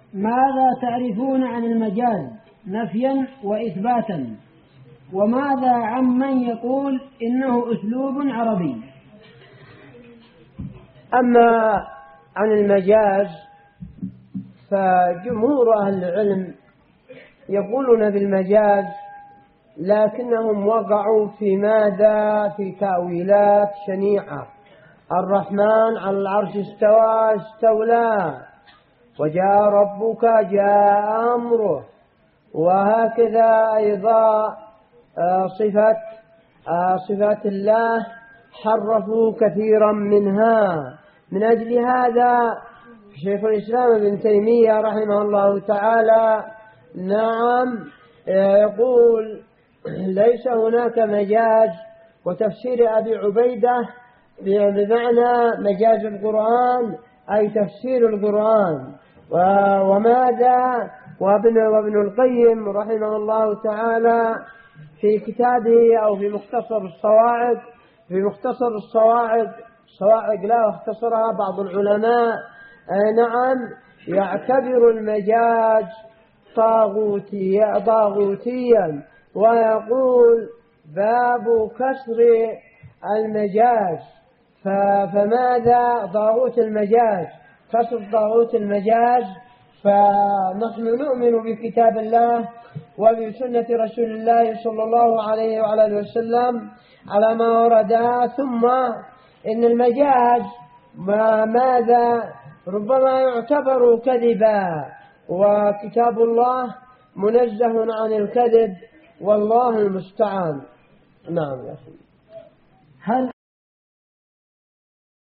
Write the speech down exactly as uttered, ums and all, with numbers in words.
ماذا تعرفون عن المجاز نفيا وإثباتا؟ وماذا عمن يقول إنه أسلوب عربي؟ أما عن المجاز فجمهور أهل العلم يقولون بالمجاز، لكنهم وقعوا في ماذا؟ في تأويلات شنيعة. الرحمن على العرش استوى استولى، وجاء ربك جاء أمره، وهكذا أيضا صفات صفات الله حرفوا كثيرا منها. من أجل هذا شيخ الإسلام ابن تيمية رحمه الله تعالى نعم يقول ليس هناك مجاز. وتفسير أبي عبيدة بمعنى مجاز القرآن أي تفسير القرآن. وماذا وابن, وابن القيم رحمه الله تعالى في كتابه أو في مختصر الصواعق في مختصر الصواعق صواعق لا اختصرها بعض العلماء نعم يعتبر المجاز طاغوتيا طاغوتيا ويقول باب كسر المجاز. فماذا طاغوت المجاز؟ كسر طاغوت المجاز. فنحن نؤمن بكتاب الله وبسنة رسول الله صلى الله عليه وعلى اله وسلم على ما ورد. ثم إن المجاز ماذا ربما يعتبر كذبا، وكتاب الله منزه عن الكذب والله المستعان. نعم يا أخي. هل